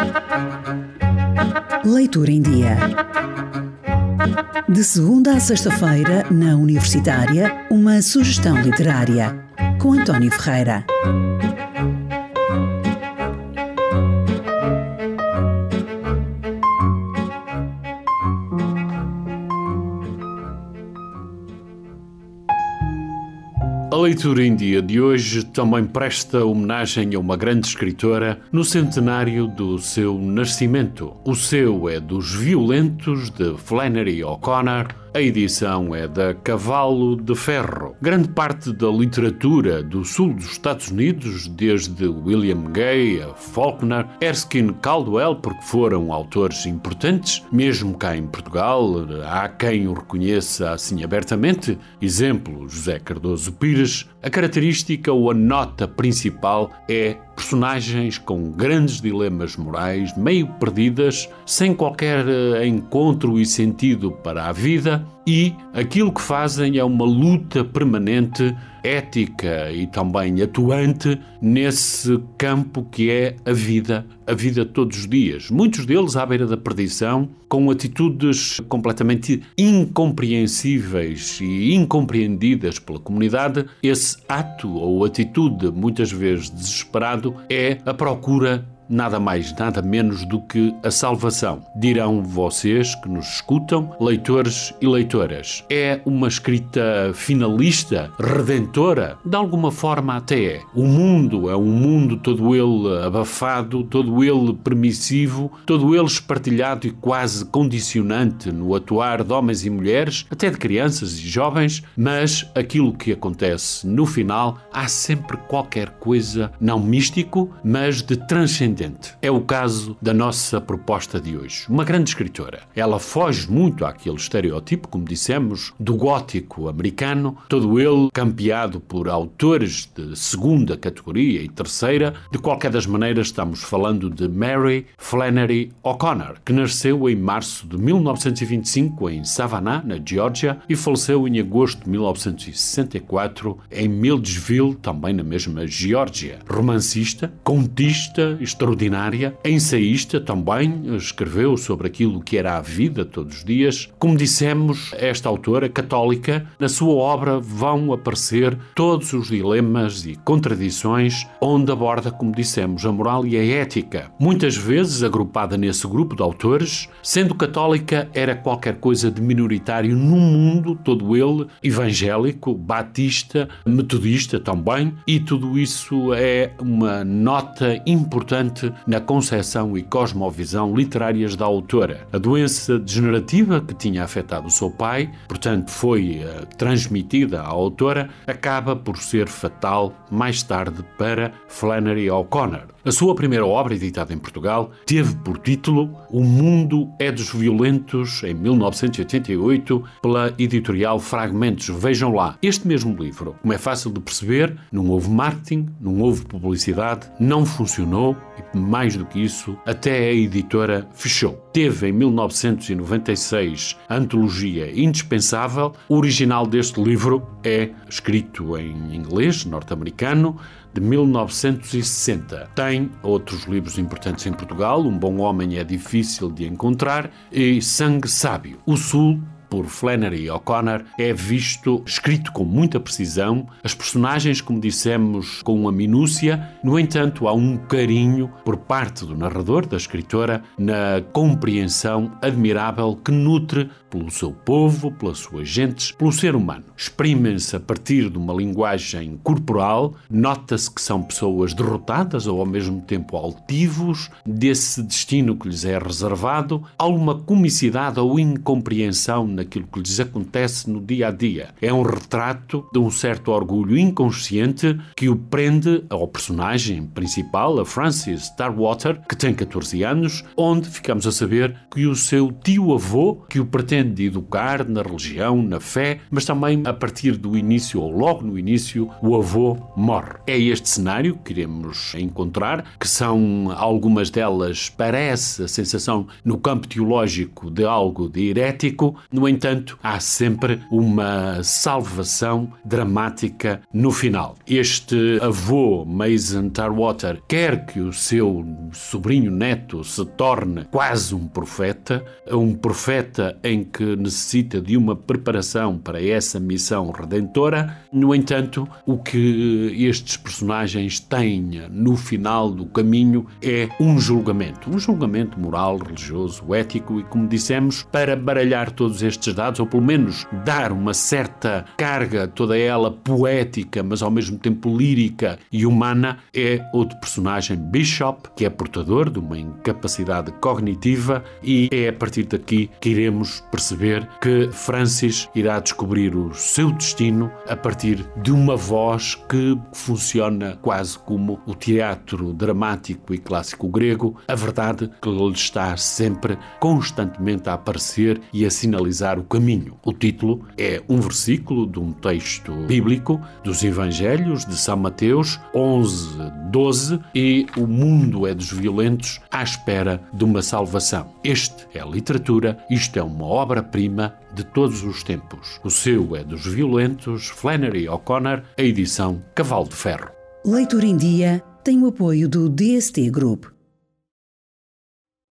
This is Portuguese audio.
Leitura em Dia. De segunda a sexta-feira, na Universitária, uma sugestão literária, com António Ferreira. A Leitura em Dia de hoje também presta homenagem a uma grande escritora no centenário do seu nascimento. O seu é dos Violentos, de Flannery O'Connor. A edição é da Cavalo de Ferro. Grande parte da literatura do sul dos Estados Unidos, desde William Gay a Faulkner, Erskine Caldwell, porque foram autores importantes, mesmo cá em Portugal, há quem o reconheça assim abertamente. Exemplo, José Cardoso Pires. A característica ou a nota principal é personagens com grandes dilemas morais, meio perdidas, sem qualquer encontro e sentido para a vida, e aquilo que fazem é uma luta permanente, ética e também atuante nesse campo que é a vida todos os dias. Muitos deles à beira da perdição, com atitudes completamente incompreensíveis e incompreendidas pela comunidade. Esse ato ou atitude, muitas vezes desesperado, é a procura nada mais, nada menos do que a salvação. Dirão vocês que nos escutam, leitores e leitoras. É uma escrita finalista, redentora? De alguma forma até é. O mundo é um mundo todo ele abafado, todo ele permissivo, todo ele espartilhado e quase condicionante no atuar de homens e mulheres, até de crianças e jovens, mas aquilo que acontece no final, há sempre qualquer coisa, não místico, mas de transcendente. É o caso da nossa proposta de hoje. Uma grande escritora. Ela foge muito àquele estereótipo, como dissemos, do gótico americano, todo ele campeado por autores de segunda categoria e terceira. De qualquer das maneiras, estamos falando de Mary Flannery O'Connor, que nasceu em março de 1925 em Savannah, na Geórgia, e faleceu em agosto de 1964 em Milledgeville, também na mesma Geórgia. Romancista, contista, extraordinária, ensaísta também, escreveu sobre aquilo que era a vida todos os dias. Como dissemos, esta autora católica, na sua obra vão aparecer todos os dilemas e contradições, onde aborda, como dissemos, a moral e a ética. Muitas vezes agrupada nesse grupo de autores, sendo católica, era qualquer coisa de minoritário num mundo todo ele evangélico, batista, metodista também, e tudo isso é uma nota importante na concepção e cosmovisão literárias da autora. A doença degenerativa que tinha afetado o seu pai, portanto foi transmitida à autora, acaba por ser fatal mais tarde para Flannery O'Connor. A sua primeira obra, editada em Portugal, teve por título O Mundo é dos Violentos, em 1988, pela editorial Fragmentos. Vejam lá, este mesmo livro, como é fácil de perceber, não houve marketing, não houve publicidade, não funcionou e, mais do que isso, até a editora fechou. Teve, em 1996, a antologia Indispensável. O original deste livro é escrito em inglês, norte-americano, de 1960. Tem outros livros importantes em Portugal, Um Bom Homem é Difícil de Encontrar e Sangue Sábio. O Sul, por Flannery O'Connor, é visto, escrito com muita precisão, as personagens, como dissemos, com uma minúcia. No entanto, há um carinho por parte do narrador, da escritora, na compreensão admirável que nutre pelo seu povo, pelas suas gentes, pelo ser humano. Exprimem-se a partir de uma linguagem corporal, nota-se que são pessoas derrotadas ou ao mesmo tempo altivos desse destino que lhes é reservado, alguma comicidade ou incompreensão naquilo que lhes acontece no dia a dia. É um retrato de um certo orgulho inconsciente que o prende ao personagem principal, a Frances Starwater, que tem 14 anos, onde ficamos a saber que o seu tio-avô, que o pretende educar na religião, na fé, mas também a partir do início, ou logo no início, o avô morre. É este cenário que iremos encontrar, que são algumas delas, parece a sensação no campo teológico de algo de herético. No No entanto, há sempre uma salvação dramática no final. Este avô, Mason Tarwater, quer que o seu sobrinho neto se torne quase um profeta em que necessita de uma preparação para essa missão redentora. No entanto, o que estes personagens têm no final do caminho é um julgamento moral, religioso, ético e, como dissemos, para baralhar todos estes dados, ou pelo menos dar uma certa carga, toda ela poética, mas ao mesmo tempo lírica e humana, é outro personagem, Bishop, que é portador de uma incapacidade cognitiva, e é a partir daqui que iremos perceber que Francis irá descobrir o seu destino a partir de uma voz que funciona quase como o teatro dramático e clássico grego, a verdade que lhe está sempre, constantemente a aparecer e a sinalizar o caminho. O título é um versículo de um texto bíblico dos Evangelhos de São Mateus 11:12, e o mundo é dos violentos à espera de uma salvação. Este é a literatura, isto é uma obra-prima de todos os tempos. O seu é dos violentos, Flannery O'Connor, a edição Cavalo de Ferro. Leitura em Dia tem o apoio do DST Group.